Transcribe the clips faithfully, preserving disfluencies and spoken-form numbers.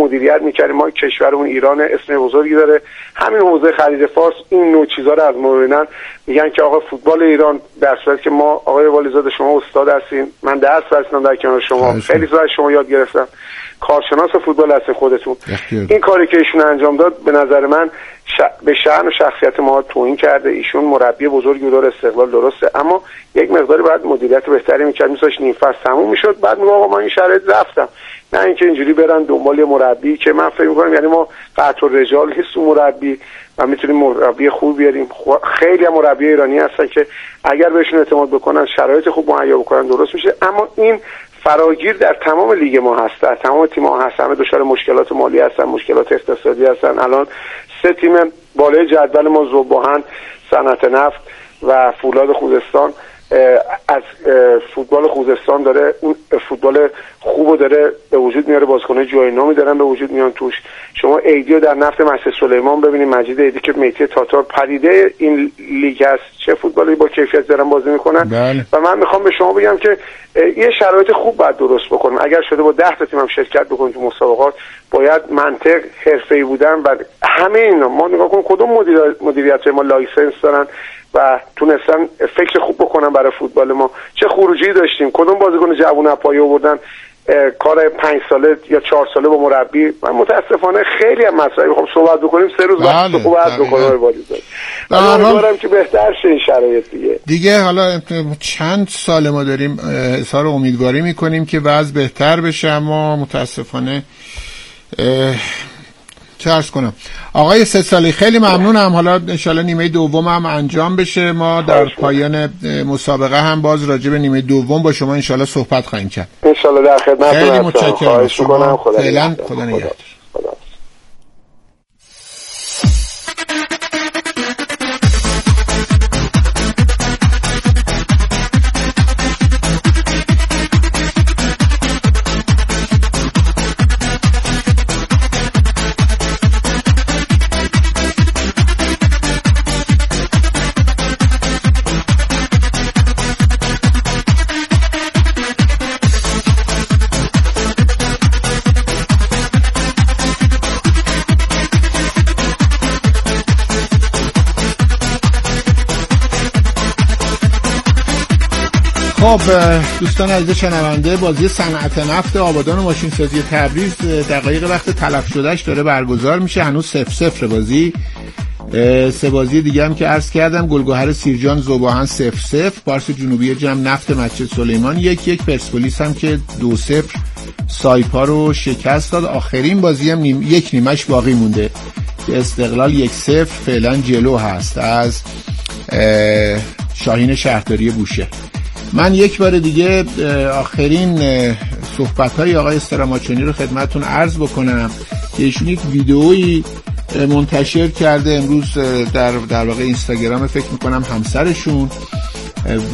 مدیریت میکردیم. ما کشورمون ایران اسم بزرگی داره، همین حوزه خرید فارس این نوع چیزا رو از ما ببینن میگن که آقا فوتبال ایران، در صورتی که ما آقای والیزاده شما استاد هستین، من درس بستم در کنار شما، خیلی زیاد شما یاد گرفتم، کارشناس فوتبال هستین خودتون. این کاری که ایشون انجام داد به نظر من ش... به شأن و شخصیت ما توهین کرده. ایشون مربی بزرگی داره، استقلال درسته، اما یک مقداری بعد مدیریت بهتری می‌کرد، می‌ذاشت نیم فصل تموم می‌شد، بعد میگه آقا من این شرایط رفتم. نه اینکه اینجوری برن دنبال مربی که من فکر می‌کنم یعنی ما قطع الرجال نیست مربی و میتونیم مربی خوب بیاریم. خیلی هم مربی ایرانی هستن که اگر بهشون اعتماد بکنن، شرایط خوب مهیا بکنن، درست میشه. اما این فراگیر در تمام لیگ ما هست، در تمام تیم‌ها هست، همه دچار مشکلات مالی هستن، مشکلات اقتصادی هستن. الان سه تیم بالای جدول ما، ذوب‌آهن، صنعت نفت و فولاد خوزستان، از فوتبال خوزستان داره اون فوتبال خوبو داره به وجود میاره، بازیکن‌های جای نامی دارن به وجود میان توش. شما ایدیو در نفت مسجد سلیمان ببینید، مجید ایدی که میتی تاتار پدیده این لیگ است، چه فوتبالی با کیفیت دارن بازی میکنن. بله. و من میخوام به شما بگم که یه شرایط خوب باید درست بکنیم. اگر شده با ده تا تیم هم شرکت بکنیم تو مسابقات، باید منطق، حرفه‌ای بودن و همه اینا. ما نگاه کن کدوم مدیریت ما لایسنس دارن و تونستن فکر خوب بکنن برای فوتبال ما. چه خروجی داشتیم، کدوم بازیکن جوون اپایه آوردن کار پنج ساله یا چهار ساله با مربی. من متاسفانه خیلی هم مسائل میخوام صحبت بکنیم، سه روز وقت صحبت بکنیم والیزاده. امیدوارم که بهتر شه این شرایط دیگه. دیگه حالا چند سال ما داریم اظهار امیدواری میکنیم که وضع بهتر بشه، اما متاسفانه چه عرض کنم. آقای سه سالی خیلی ممنونم. حالا انشالله نیمه دوم هم انجام بشه، ما در پایان مسابقه هم باز راجع به نیمه دوم با شما انشالله صحبت خواهیم کرد. انشالله در خدمتتون. خیلی متشکرم شما. فعلا خدا نگهدار. خب دوستان عزیز شنونده، بازی صنعت نفت آبادان و ماشین سازی تبریز دقایق وقت تلف شدهش داره برگزار میشه. هنوز صفر صفر بازی. سه بازی دیگه هم که عرض کردم، گلگهر سیرجان ذوب‌آهن صفر صفر، پارس جنوبی جمع نفت مسجد سلیمان یک یک، پرسپولیس هم که دو صفر سایپا رو شکست داد. آخرین بازی هم نیم یک نیمش باقی مونده که استقلال یک صفر فعلا جلو هست از شاهین شهرداری بوشه. من یک بار دیگه آخرین صحبت‌های آقای استراماچونی رو خدمتتون عرض بکنم که ایشون یک ویدئویی منتشر کرده امروز در در واقع اینستاگرام، فکر می‌کنم همسرشون، و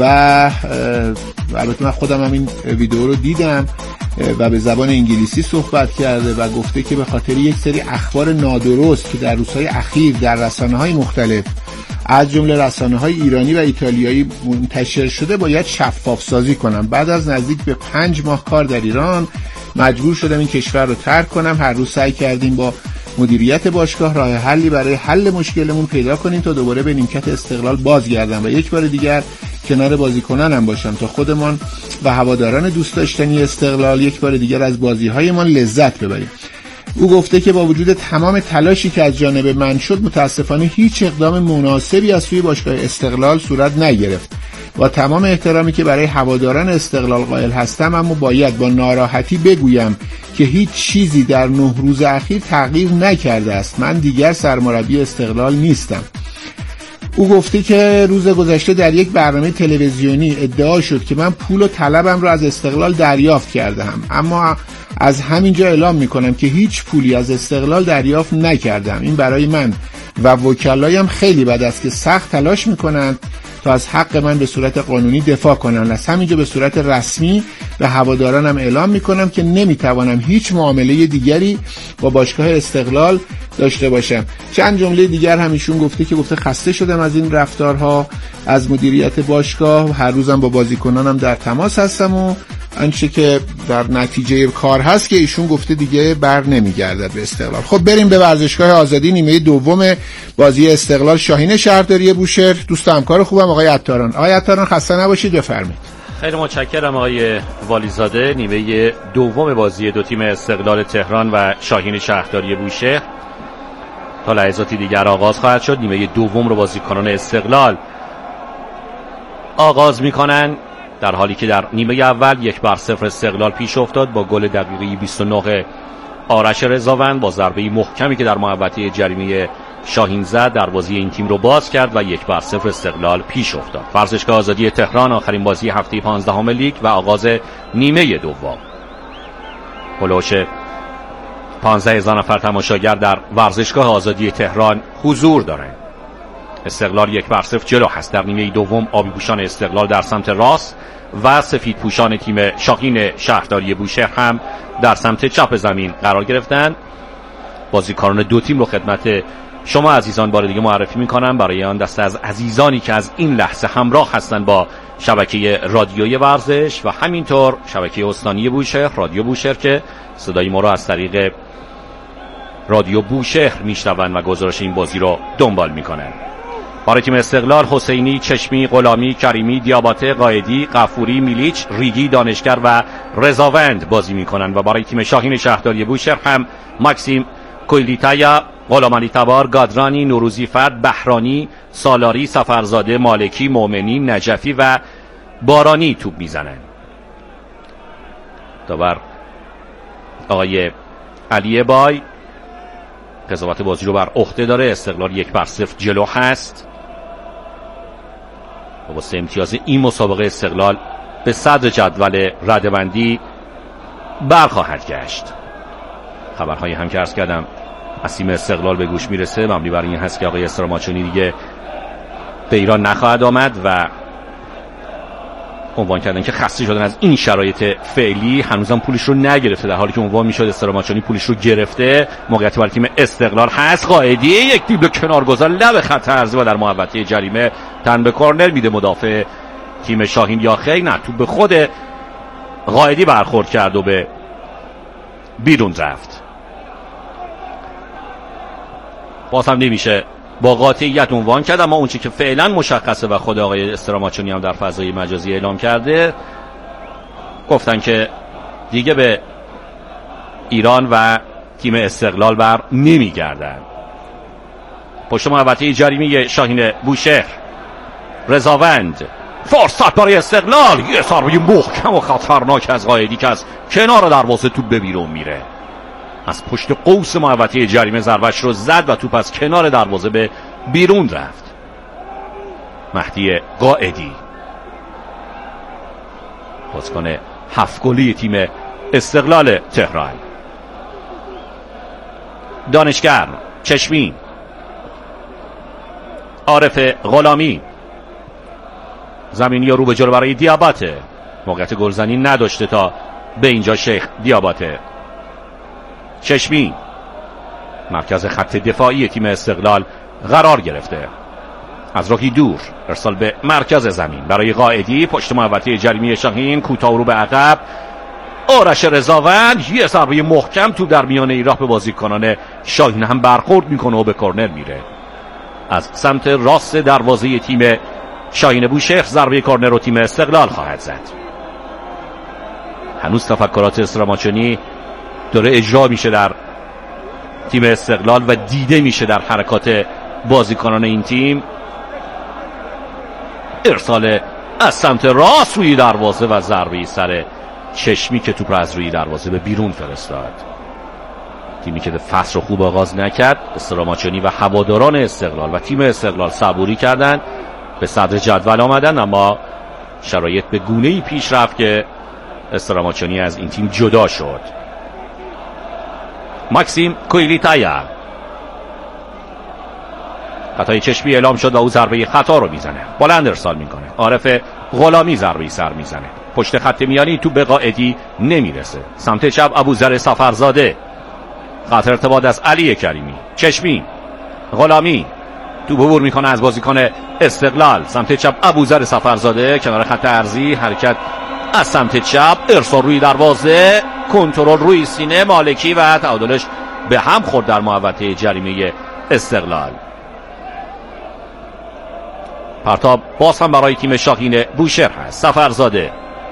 البته من خودم هم این ویدئو رو دیدم و به زبان انگلیسی صحبت کرده و گفته که به خاطر یک سری اخبار نادرست که در روزهای اخیر در رسانه‌های مختلف از جمله رسانه‌های ایرانی و ایتالیایی منتشر شده باید شفاف سازی کنم. بعد از نزدیک به پنج ماه کار در ایران مجبور شدم این کشور رو ترک کنم. هر روز سعی کردیم با مدیریت باشگاه راه حلی برای حل مشکلمون پیدا کنیم تا دوباره به نیمکت استقلال بازگردم و یک بار دیگر کنار بازیکنانم باشم تا خودمان و هواداران دوست داشتنی استقلال یک بار دیگر از بازی‌هایمان لذت ببریم. او گفته که با وجود تمام تلاشی که از جانب من شد، متاسفانه هیچ اقدام مناسبی از سوی باشگاه استقلال صورت نگرفت. با تمام احترامی که برای هواداران استقلال قائل هستم، اما باید با ناراحتی بگویم که هیچ چیزی در نه روز اخیر تغییر نکرده است. من دیگر سرمربی استقلال نیستم. او گفته که روز گذشته در یک برنامه تلویزیونی ادعا شد که من پول و طلبم را از استقلال دریافت کردم، اما از همینجا اعلام میکنم که هیچ پولی از استقلال دریافت نکردم. این برای من و وکلایم خیلی بد است که سخت تلاش میکنند تا از حق من به صورت قانونی دفاع کنند. از همینجا به صورت رسمی به هوادارانم اعلام میکنم که نمیتوانم هیچ معامله دیگری با باشگاه استقلال داشته باشم. چند جمله دیگر هم ایشون گفته که گفته خسته شدم از این رفتارها از مدیریت باشگاه، هر روزم با بازیکنانم در تماس هستم و آنچه که در نتیجه کار هست که ایشون گفته دیگه بر نمیگردد به استقلال. خب بریم به ورزشگاه آزادی، نیمه دوم بازی استقلال شاهین شهرداری بوشهر. دوست همکار خوبم آقای عطاران. آقای عطاران خسته نباشید، بفرمایید. خیلی متشکرم آقای والیزاده. نیمه دوم بازی دو تیم استقلال تهران و شاهین شهرداری بوشهر تا لحظاتی دیگر آغاز خواهد شد. نیمه دوم رو بازیکنان استقلال آغاز میکنن، در حالی که در نیمه اول یک بر صفر استقلال پیش افتاد با گل دقیقه بیست و نه آرش رضاوند با ضربه محکمی که در محوطه جریمه شاهین زد دروازه این تیم رو باز کرد و یک بر صفر استقلال پیش افتاد. ورزشگاه آزادی تهران، آخرین بازی هفته پانزدهم لیگ و آغاز نیمه دوم. هلوش پانزده هزار نفر تماشاگر در ورزشگاه آزادی تهران حضور دارند. استقلال یک بر صفر جلو هست. در نیمه دوم آبی پوشان استقلال در سمت راست و سفید پوشان تیم شاهین شهرداری بوشهر هم در سمت چپ زمین قرار گرفتند. بازیکنان دو تیم رو خدمت شما عزیزان بار دیگه معرفی میکنم، برای آن دسته از عزیزانی که از این لحظه همراه هستند با شبکه رادیوی ورزش و همینطور شبکه استانی بوشهر، رادیو بوشهر، که صدای ما رو از طریق رادیو بوشهر میشنوند و گزارش این بازی رو دنبال میکنن. برای تیم استقلال حسینی، چشمی، غلامی، کریمی، دیاباته، قائدی، غفوری، میلیچ، ریگی، دانشگر و رضاوند بازی میکنن و برای تیم شاهین شهرداری بوشهر هم ماکسیم کویلیتایا، غلامعلی تبار، گادرانی، نوروزی فرد، بهرانی، سالاری، سفرزاده، مالکی، مومنی، نجفی و بارانی توپ میزنن. داور آقای علی بای قضاوت بازی رو بر عهده داره. استقلال یک بر صفر جلو هست. و واسه امتیاز این مسابقه استقلال به صدر جدول رده‌بندی برخواهد گشت. خبرهایی هم که عرض کردم از تیم استقلال به گوش میرسه مبنی بر این هست که آقای استراماچونی دیگه به ایران نخواهد آمد و عنوان کردن که خسته شدن از این شرایط فعلی. هنوزم پولش رو نگرفته، در حالی که عنوان میشد استراماچونی پولش رو گرفته. موقعیت برای تیم استقلال هست. قائدی یک دیبل کنارگذار لب خط عرضی و در محوطه جریمه تن به کورنر میده مدافع تیم شاهین یا خیر نه، تو به خود قائدی برخورد کرد و به بیرون رفت. باز هم نمیشه با قاطعیت عنوان کرد، اما اون چی که فعلا مشخصه و خود آقای استراماچونی هم در فضای مجازی اعلام کرده، گفتن که دیگه به ایران و تیم استقلال بر نمیگردن. پشت محوطه جریمه شاهین بوشهر، رضاوند، فرصت برای استقلال، یه ضربه محکم و خطرناک از قائدی که از کنار دروازه توپ به بیرون میره. از پشت قوس محوطه جریمه ضربه‌اش رو زد و توپ از کنار دروازه به بیرون رفت. مهدی قائدی، بازیکن هفت گلی تیم استقلال تهران. دانشگر، چشمی، عارف غلامی، زمینی رو به جلو برای دیاباته. موقعیت گلزنی نداشته تا به اینجا شیخ دیاباته. چشمی مرکز خط دفاعی تیم استقلال قرار گرفته. از راهی دور ارسال به مرکز زمین برای قائدی، پشت محوطه جریمه شاهین، کوتاه رو به عقب. آرش رضاوند، یه ضربه محکم تو در میانه راه به بازیکنان شاهین هم برخورد میکنه و به کورنر میره. از سمت راست دروازه تیم شاهین بوشهر ضربه کورنر رو تیم استقلال خواهد زد. هنوز تفکرات استراماچونی داره اجرا میشه در تیم استقلال و دیده میشه در حرکات بازیکنان این تیم. ارسال از سمت راست روی دروازه و ضربه سر چشمی که توپ را از روی دروازه به بیرون فرستاد. تیمی که فصل رو خوب آغاز نکرد، استراماچونی و هواداران استقلال و تیم استقلال صبوری کردن، به صدر جدول آمدن، اما شرایط به گونه‌ای پیش رفت که استراماچونی از این تیم جدا شد. ماکسیم کویلیتایا، خطای چشمی اعلام شد و او ضربه خطا رو میزنه، بلند ارسال میکنه. عارف غلامی ضربه سر میزنه، پشت خط میانی تو به قائدی نمیرسه. سمت چپ ابوذر سفرزاده، خط ارتباط از علی کریمی. چشمی، غلامی تو عبور میکنه از بازیکن استقلال. سمت چپ ابوذر سفرزاده، کنار خط عرضی حرکت از سمت چپ ارسال روی دروازه، کنترل روی سینه مالکی و تعادلش به هم خورد در محوطه جریمه استقلال. پرتاب باز هم برای تیم شاهین بوشهر هست. سفرزاده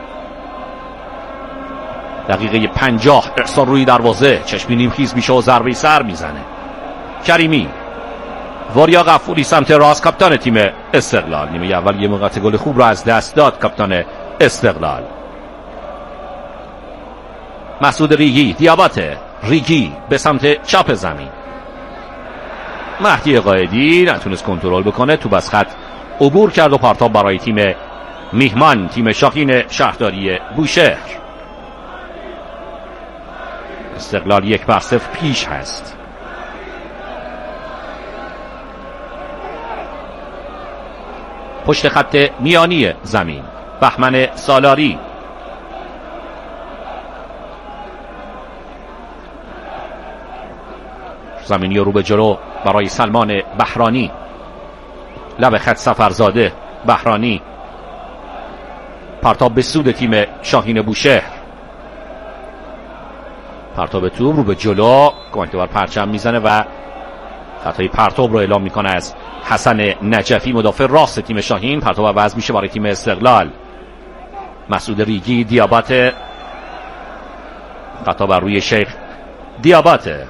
دقیقه پنجاه ارسال روی دروازه، چشمی نیمخیز میشه و ضربه سر میزنه. کریمی، واریا غفوری سمت راست کاپیتان تیم استقلال. نیمه اول یه موقعیت گل خوب رو از دست داد کاپیتان استقلال. مسعود ریگی، دیاباته، ریگی به سمت چپ زمین. مهدی قائدی نتونست کنترل بکنه، توپ از خط عبور کرد و پرتاب برای تیم میهمان تیم شاهین شهرداری بوشهر. استقلال یک بر صفر پیش هست. پشت خط میانی زمین بهمن سالاری، زمینی رو به جلو برای سلمان بهرانی، لب خط سفرزاده، بهرانی، پرتاب به سود تیم شاهین بوشهر. پرتاب توپ رو به جلو، کمک بر پرچم میزنه و خطای پرتاب رو اعلام میکنه از حسن نجفی مدافع راست تیم شاهین. پرتاب عوض میشه برای تیم استقلال. مسعود ریگی، دیاباته، خطا بر روی شیخ دیاباته.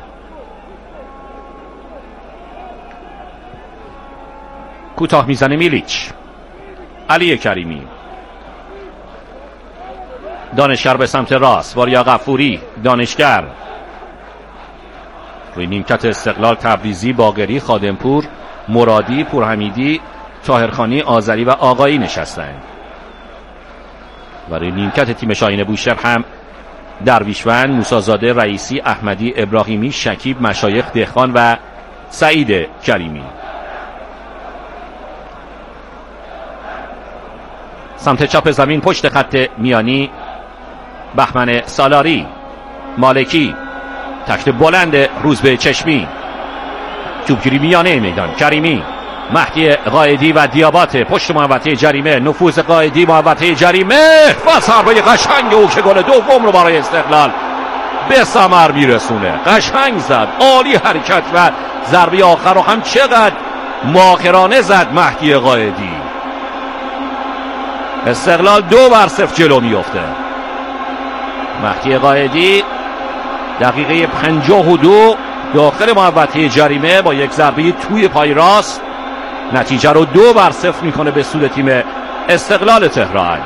کوتاه میزنه میلیچ. علی کریمی، دانشگر به سمت راست، واریا غفوری، دانشگر روی نیمکت استقلال تبریزی، باقری، خادمپور، مرادی، پورحمیدی، طاهرخانی، آذری و آقایی نشستند. و روی نیمکت تیم شاهین بوشهر هم درویشوند، موسازاده، رئیسی، احمدی، ابراهیمی، شکیب، مشایخ، دهخان و سعید کریمی. سمت چپ زمین پشت خط میانی بهمن سالاری، مالکی، تکت بلند روزبه چشمی، توپگیری میانه میدان، کریمی، مهدی قائدی و دیاباته پشت محوطه جریمه، نفوذ قائدی محوطه جریمه و ضربه قشنگ او که گل دوم رو برای استقلال به ثمر میرسونه. قشنگ زد، عالی حرکت و ضربه آخر رو هم چقدر ماهرانه زد مهدی قائدی. استقلال دو بر صفر جلو میفته. مهدی قائدی دقیقه پنجاه و دو داخل محوطه جریمه با یک ضربه توی پای راست نتیجه رو دو بر صفر میکنه به سود تیم استقلال تهران.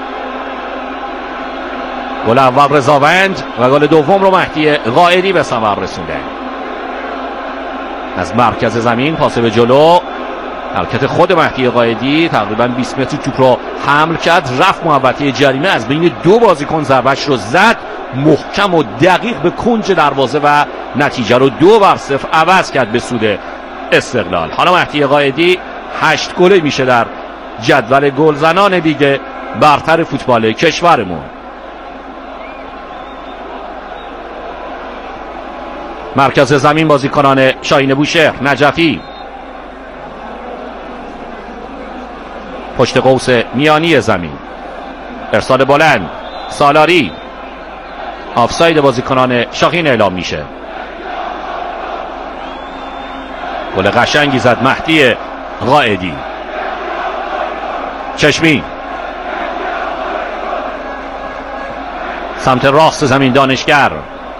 گل اول رضاوند و گل دوم رو مهدی قائدی به ثمر رسونده. از مرکز زمین پاس به جلو، حرکت خود مهدی قائدی، تقریبا بیست متر توپ رو حمل کرد، رفت محوطه جریمه، از بین دو بازیکن ضربه‌اش رو زد محکم و دقیق به کنج دروازه و نتیجه رو دو بر صفر عوض کرد به سود استقلال. حالا مهدی قائدی هشت گله میشه در جدول گلزنان دیگه برتر فوتبال کشورمون. مرکز زمین بازیکنان شاهین بوشهر، نجفی، پشت قوس میانی زمین، ارسال بلند، سالاری، آفساید بازیکنان شاهین اعلام میشه. گل قشنگی زد مهدی قائدی. چشمی سمت راست زمین، دانشگر.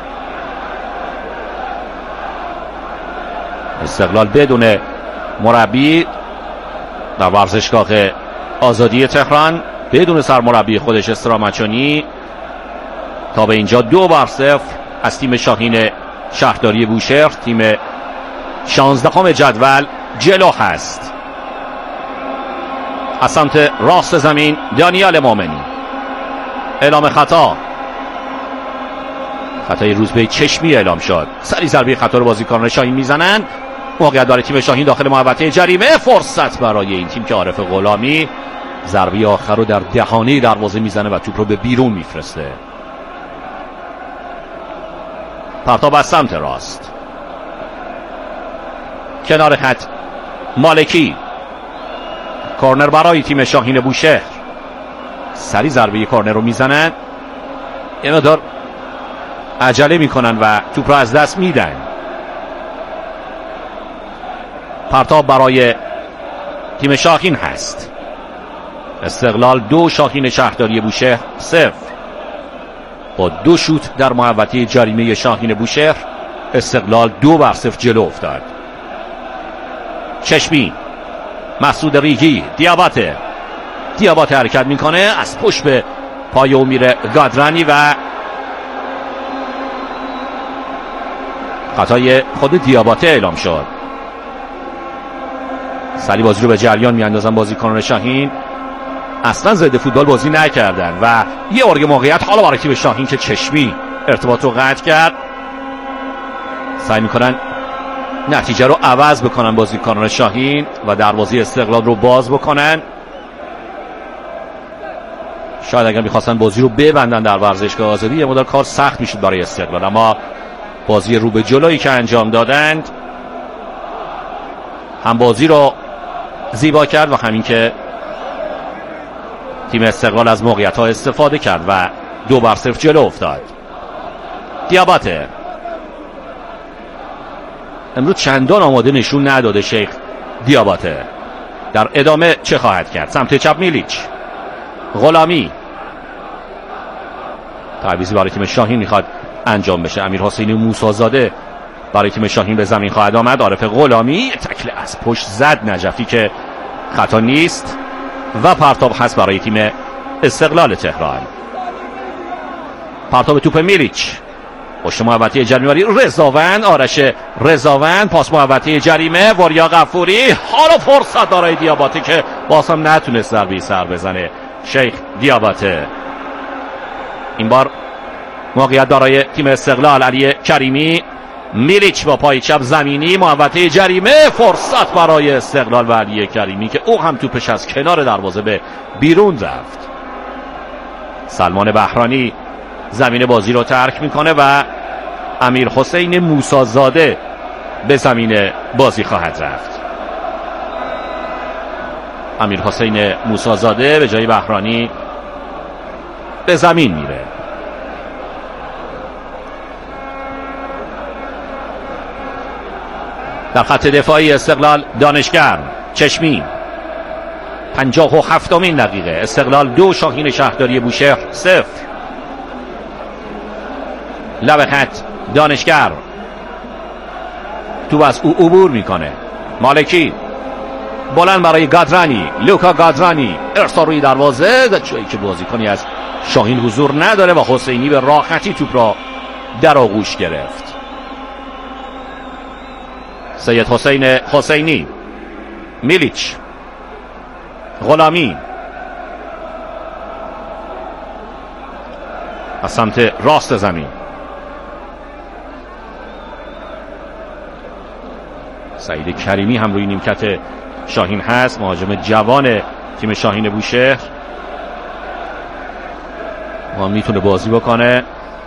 استقلال بدون مربی در ورزشگاه آزادی تهران، بدون سرمربی خودش استرامچونی، تا به اینجا دو بر صفر از تیم شاهین شهرداری بوشهر، تیم شانزدهم جدول جلو هست. از سمت راست زمین دانیال مومنی، اعلام خطا، خطای روزبه چشمی اعلام شد. سری ضربه خطا رو بازیکنان شاهین میزنن. موقعیت داره تیم شاهین داخل محوطه جریمه، فرصت برای این تیم که عارف غلامی ضربه آخر رو در دهانه دروازه میزنه و توپ رو به بیرون میفرسته. پرتاب از سمت راست، کنار خط مالکی، کورنر برای تیم شاهین بوشهر. سری ضربه کورنر رو میزنن، یه مقدار عجله میکنن و توپ رو از دست میدن. پرتاب برای تیم شاهین هست. استقلال دو، شاهین شهرداری بوشهر صفر. با دو شوت در محوطه جریمه شاهین بوشهر استقلال دو بر صفر جلو افتاد. چشمی، مسعود ریگی، دیاباته دیاباته حرکت میکنه، از پشت به پای او میره گادرانی و خطای خود دیاباته اعلام شد. سری بازی رو به جریان میاندازن بازیکنان شاهین. اصلا ضد فوتبال بازی نکردن و یه ارگ موقعیت حالا برای تیم شاهین که چشمی ارتباط رو قطع کرد. سعی میکنن نتیجه رو عوض بکنن بازیکنان شاهین و دروازه استقلال رو باز بکنن. شاید اگر میخواستن بازی رو ببندن در ورزشگاه آزادی یه مقدار کار سخت میشد برای استقلال، اما بازی رو به جلویی که انجام دادند هم بازی رو زیبا کرد و همین که تیم استقلال از موقعیت ها استفاده کرد و دو بر صفر جلو افتاد. دیاباته امروز چندان آماده نشون نداده شیخ دیاباته. در ادامه چه خواهد کرد؟ سمت چپ میلیچ، غلامی، تعویضی برای تیم شاهین میخواد انجام بشه. امیر حسینی موسی‌زاده برای تیم شاهین به زمین خواهد آمد. عارف غلامی تکل از پشت زد نجفی که خطا نیست و پرتاب هست برای تیم استقلال تهران. پرتاب توپ میلیچ، پشت محوطه جریمه رضاوند، آرش رضاوند، پاس محوطه جریمه وریا غفوری. حالا فرصت برای دیاباته که باز هم نتونست ضربه سر بزنه. شیخ دیاباته این بار موقعیت برای تیم استقلال. علی کریمی، میلیچ با پای چپ زمینی محوطه جریمه، فرصت برای استقلال و علی کریمی که او هم توپش از کنار دروازه به بیرون رفت. سلمان بهرانی زمین بازی رو ترک میکنه و امیر حسین موسی‌زاده به زمین بازی خواهد رفت. امیر حسین موسی‌زاده به جای بهرانی به زمین میره. در خط دفاعی استقلال دانشگر، چشمی، پنجاه و هفتمین دقیقه استقلال دو، شاهین شهرداری بوشهر صفر. لب خط دانشگر تو از او عبور میکنه. مالکی بلند برای گادرانی، لوکا گادرانی، ارسال روی دروازه، جایی که بازیکنی از شاهین حضور نداره و حسینی به راحتی توپ را در آغوش گرفت. سید حسین حسینی، میلیچ، غلامی از سمت راست زمین. سعید کریمی هم روی نیمکت شاهین هست، مهاجم جوان تیم شاهین بوشهر. ما میتونه بازی بکنه.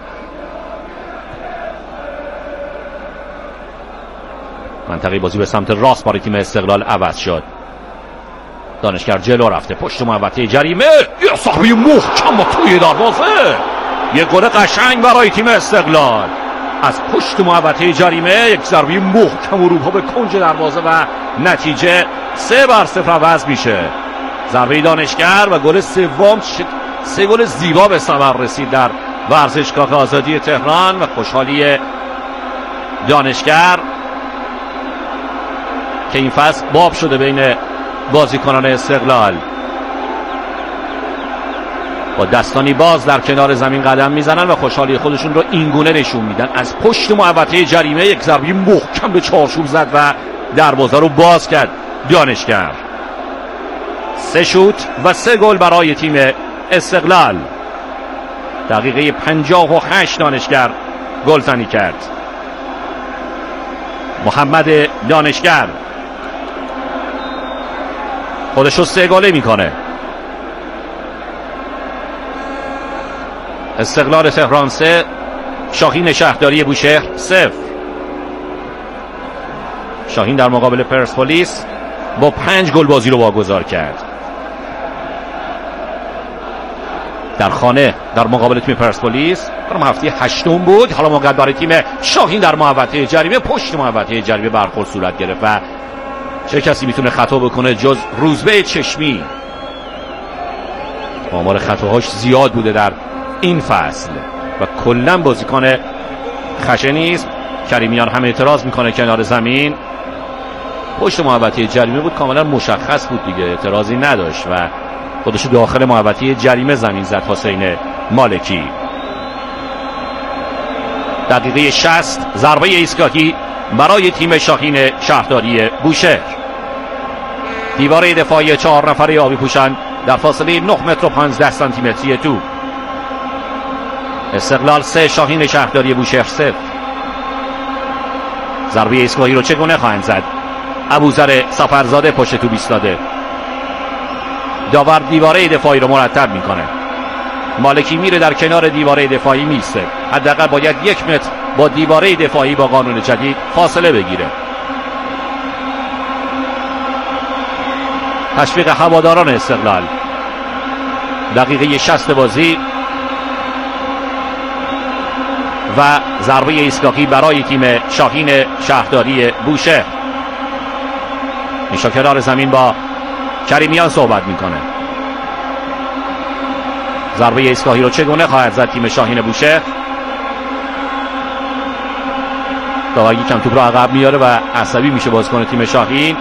منطقه بازی به سمت راست برای تیم استقلال عوض شد. دانشگر جلو رفته، پشت محوطه جریمه، یه صحبی محکم با توی دروازه، یه گل قشنگ برای تیم استقلال از پشت محوطه جریمه، یک ضربه محکم اروپا به کنج دروازه و نتیجه سه بر صفر عوض میشه. ضربه دانشگر و گل سوم، سه گل زیبا به ثمر رسید در ورزشگاه آزادی تهران و خوشحالی دانشگر که این فصل باب شده بین بازیکنان استقلال. با دستانی باز در کنار زمین قدم میزنن و خوشحالی خودشون رو اینگونه نشون میدن. از پشت محوطه جریمه یک ضربه محکم به چارچوب زد و دروازه رو باز کرد دانشگر. سه شوت و سه گل برای تیم استقلال. دقیقه پنجاه و هشت دانشگر گلزنی کرد. محمد دانشگر خودش رو سه گله میکنه. استقلال تهران سه، شاهین شهرداری بوشهر صفر. شاهین در مقابل پرسپولیس با پنج گل بازی رو واگذار کرد. در خانه در مقابل تیم پرسپولیس برام هفته هشتم بود. حالا موقع برای تیم شاهین در محوطه جریمه، پشت محوطه جریمه برخورد صورت گرفت و چه کسی میتونه خطا بکنه جز روزبه چشمی. آمار خطاهاش زیاد بوده در این فصل و کلا بازیکن خشنی است. کریمیان هم اعتراض میکنه کنار زمین، پشت محوطه جریمه بود، کاملا مشخص بود دیگه، اعتراضی نداشت و خودش داخل محوطه جریمه زمین زد حسین مالکی. دقیقه شصت ضربه ایستگاهی برای تیم شاهین شهرداری بوشهر. دیواره دفاعی چهار نفره آبی پوشان در فاصله نه متر و پانزده سانتی متری تو. استقلال سه شاهین شهرداری بوشهر صفر. ضربه ایستگاهی رو چگونه خواهند زد؟ ابوذر سفرزاده پشت تو ایستاده. داور دیواره دفاعی رو مرتب میکنه. مالکی میره در کنار دیواره دفاعی میسته. حداقل باید یک متر با دیواره دفاعی با قانون جدید فاصله بگیره. تشویق هواداران استقلال. دقیقه شصت بازی و ضربه ایستگاهی برای تیم شاهین شهرداری بوشهر. میشا کنار زمین با کریمیان صحبت میکنه. ضربه ایستگاهی رو چگونه خواهد زد تیم شاهین بوشهر؟ داور یکم توپ رو عقب میاره و عصبی میشه بازیکن تیم شاهین.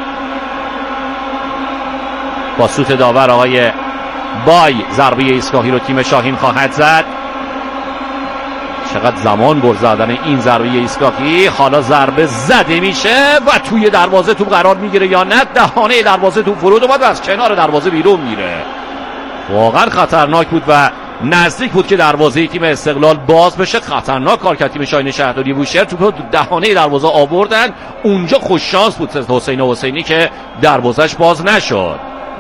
با سوت داور آقای بای ضربه ایستگاهی رو تیم شاهین خواهد زد. چقدر زمان برد زدن این ضربه ایستگاهی. حالا ضربه زده میشه و توی دروازه توپ قرار میگیره یا نه؟ دهانه دروازه توپ فرود اومد و از کنار دروازه بیرون میره. واقعا خطرناک بود و نزدیک بود که دروازه تیم استقلال باز بشه. خطرناک کار کرد تیم شاهین شهرداری بوشهر. توپ رو دهانه دروازه آوردن. اونجا خوش شانس بود حسین حسینی که دروازهش باز نشد.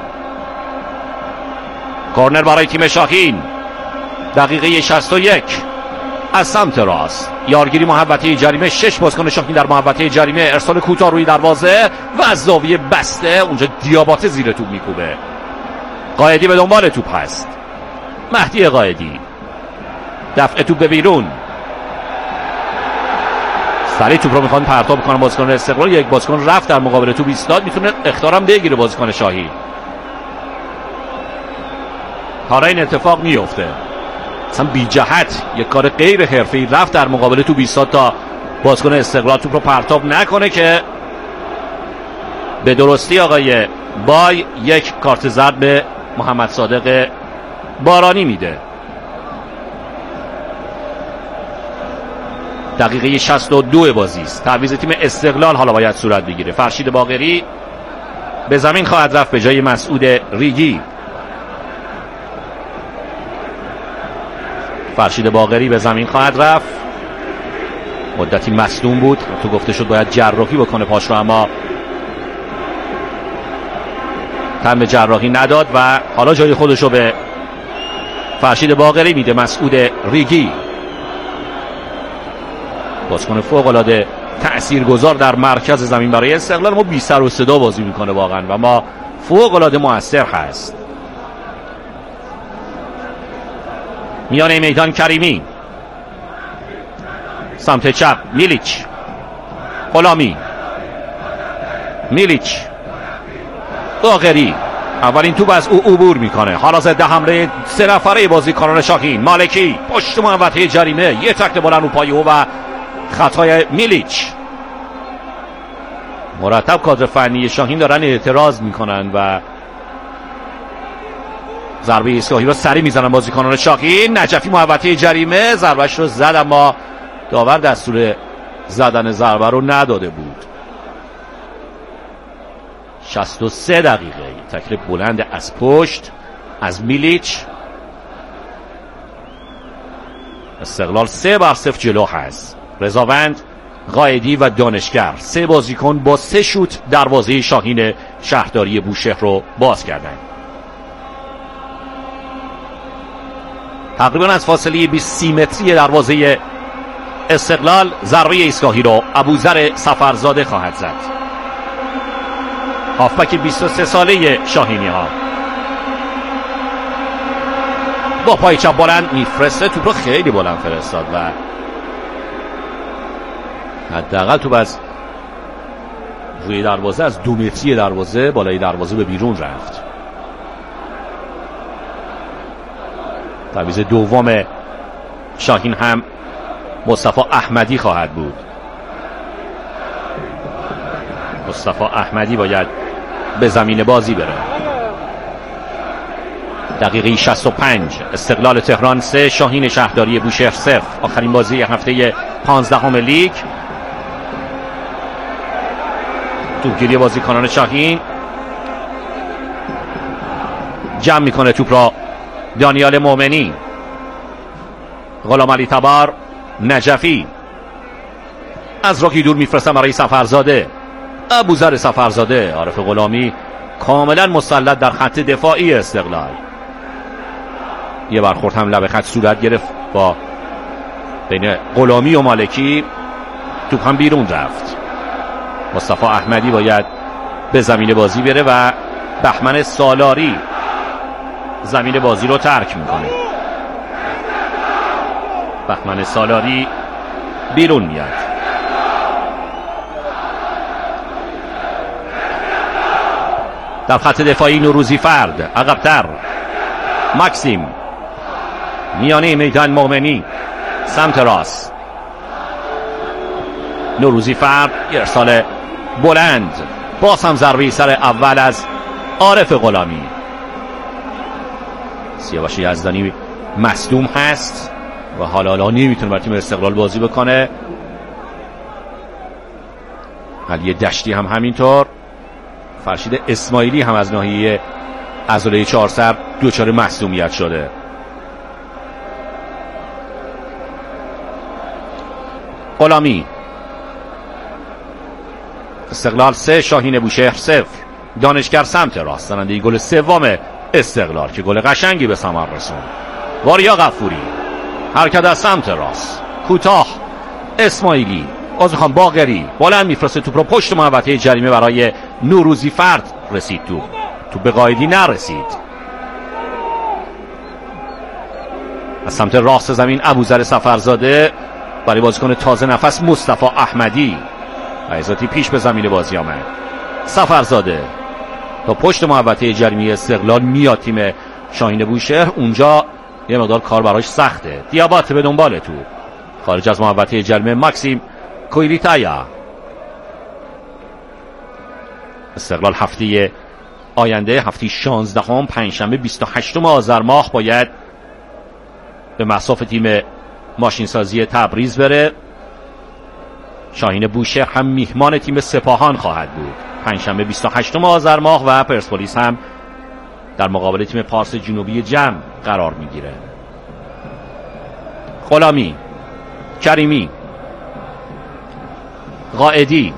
کورنر برای تیم شاهین. دقیقه شصت و یک از سمت راست. یارگیری محوطه جریمه. شش بازیکن شاهین در محوطه جریمه. ارسال کوتاه روی دروازه و از زاویه بسته. اونجا دیاباته زیر توپ میکوبه. قائدی به دنبال توپ هست. مهدی قائدی. دفع توپ به بیرون. سریع توپ رو میخوان پرتاب بکنن بازیکن استقلال. یک بازیکن رفت در مقابل توپ ایستاد. میتونه اخطارم بگیره بازیکن شاهین. کار این اتفاق میفته. اصلا بی جهت یک کار غیر حرفه‌ای رفت در مقابل توپ ایستاد تا بازیکن استقلال توپ رو پرتاب نکنه که به درستی آقای بای یک کارت زرد به محمد صادق بارانی میده. دقیقه شصت و دو بازی است. تعویض تیم استقلال حالا باید صورت بگیره. فرشید باقری به زمین خواهد رفت به جای مسعود ریگی. فرشید باقری به زمین خواهد رفت. مدتی مصدوم بود، تو گفته شد باید جراحی بکنه پاش رو، اما تن به جراحی نداد و حالا جای خودش رو به فرشید باقری میده. مسعود ریگی بازیکن فوق العاده تاثیرگذار در مرکز زمین برای استقلال. ما بی سر و صدا بازی میکنه واقعا و ما فوق العاده موثر هست. میانه میدان کریمی. سمت چپ میلیچ. غلامی. میلیچ. باقری. اولین توپ از او عبور میکنه. حالا ضد حمله سه نفره بازیکنان شاهین. مالکی پشت محوطه جریمه. یه تکل بلند رو پای او و خطای میلیچ. مرتب کادر فنی شاهین دارن اعتراض میکنن و ضربه ایستگاهی رو سری میزنن بازیکنان شاهین. نجفی محوطه جریمه ضربهش رو زد اما داور دستور زدن ضربه رو نداده بود. شصت و سه دقیقه تکل بلند از پشت از میلیچ. استقلال سه بر صفر جلو هست. رضاوند، قائدی و دانشگر سه بازیکن با سه شوت دروازه شاهین شهرداری بوشهر رو باز کردند. تقریبا از فاصله بیست متری دروازه استقلال ضربه ایستگاهی رو ابوذر سفرزاده خواهد زد. هافبک بیست و سه ساله شاهینی ها. با پای چپ بلند میفرسته، توپ رو خیلی بلند فرستاد و حداقل توپ از روی دروازه، از دو متری دروازه بالای دروازه به بیرون رفت. تعویض دوم شاهین هم مصطفی احمدی خواهد بود. مصطفی احمدی باید به زمین بازی بره. دقیقه شصت و پنج، استقلال تهران سه، شاهین شهرداری بوشهر صفر. آخرین بازی هفته پانزدهم لیگ. توپگیری بازیکنان شاهین، جمع میکنه توپ را دانیال مومنی، غلامعلی تبار، نجفی از راکی دور میفرستن برای سفرزاده، ابوذر سفرزاده. عارف غلامی کاملا مسلط در خط دفاعی استقلال. یه برخورد هم لب خط صورت گرفت با بین غلامی و مالکی، توپ هم بیرون رفت. مصطفی احمدی باید به زمین بازی بره و بهمن سالاری زمین بازی رو ترک میکنه. بهمن سالاری بیرون میاد. در خط دفاعی نوروزی فرد، عقب‌تر ماکسیم، میانه میدان مومنی، سمت راست نوروزی فرد، ارسال بلند، باز هم ضربه سر اول از عارف غلامی. سیاوش یزدانی مصدوم هست و حالا حالا نمیتونه برای تیم استقلال بازی بکنه. علی دشتی هم همینطور. فرشید اسماعیلی هم از ناحیه عضله چهار سر دوچار مصدومیت شده. غلامی، استقلال سه، شاهین بوشهر صفر. دانشگر سمت راست، زننده گل سوم استقلال که گل قشنگی به ثمر رسوند. واریا غفوری، حرکت از سمت راست، کوتاه، اسماعیلی، عذرخواهم باقری بلند میفرسته توپ رو پشت محوطه جریمه برای نوروزی فرد. رسید توپ توپ به قائدی نرسید. از سمت راست زمین ابوذر سفرزاده برای بازیکن تازه نفس مصطفی احمدی. عیزاتی پیش به زمین بازی آمد. سفرزاده تا پشت محوطه جریمه استقلال میاد تیم شاهین بوشهر. اونجا یه مقدار کار براش سخته. دیابات به دنبال تو خارج از محوطه جریمه. ماکسیم کویلیتایا. استقلال هفته آینده، هفته شانزدهم، پنجشنبه بیست و هشتم آذر ماه باید به مصاف تیم ماشینسازی تبریز بره. شاهین بوشهر هم میهمان تیم سپاهان خواهد بود پنجشنبه بیست و هشتم آذر ماه و پرسپولیس هم در مقابل تیم پارس جنوبی جم قرار میگیره. غلامی، کریمی، قائدی،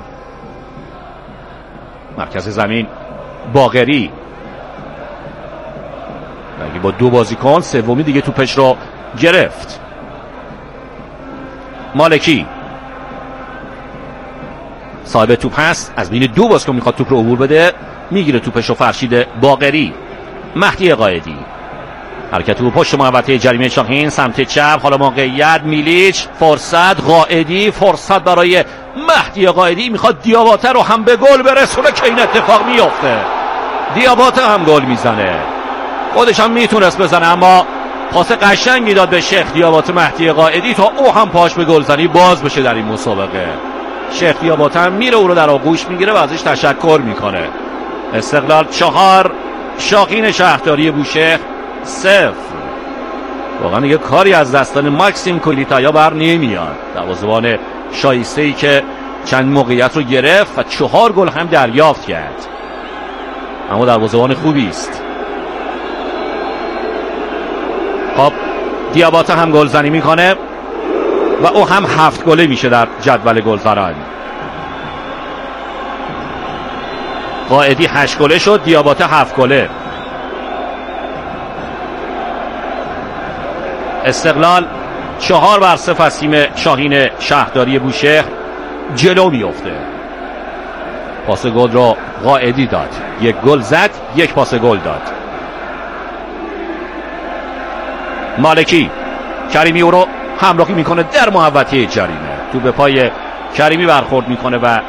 مرکز زمین باقری با دو بازیکن، سومی دیگه توپش رو گرفت. مالکی صاحب توپ هست، از بین دو بازیکن میخواد توپ رو عبور بده، میگیره توپش رو. فرشید باقری، مهدی قائدی، حرکت او پشت محوطه جریمه شاهین سمت چپ. حالا موقعیت میلیچ، فرصت قائدی، فرصت برای مهدی قائدی، میخواد دیاباته رو هم به گل برسونه که این اتفاق میفته. دیاباته هم گل میزنه، خودش هم میتونست بزنه اما پاس قشنگی داد به شیخ دیاباته مهدی قائدی تا او هم پاش به گلزنی باز بشه در این مسابقه. شیخ دیاباته هم میره او رو در آغوش میگیره و ازش تشکر میکنه. استقلال چهار، شاهین شهرداری بوشهر صفر. واقعا دیگه کاری از دستان ماکسیم کولیتایا بر نمیاد. دروازه‌بان شایسته‌ای که چند موقعیت رو گرفت و چهار گل هم دریافت کرد، اما دروازه‌بان خوبی است. خب دیاباته هم گلزنی میکنه و او هم هفت گله میشه در جدول گلزنان. قائدی هشت گله شد، دیاباته هفت گله. استقلال چهار بر صفر از تیم شاهین شهرداری بوشهر جلو میفته. پاس گل رو قائدی داد، یک گل زد، یک پاس گل داد. مالکی، کریمی او رو همراهی میکنه در محوطه جریمه، تو به پای کریمی برخورد میکنه و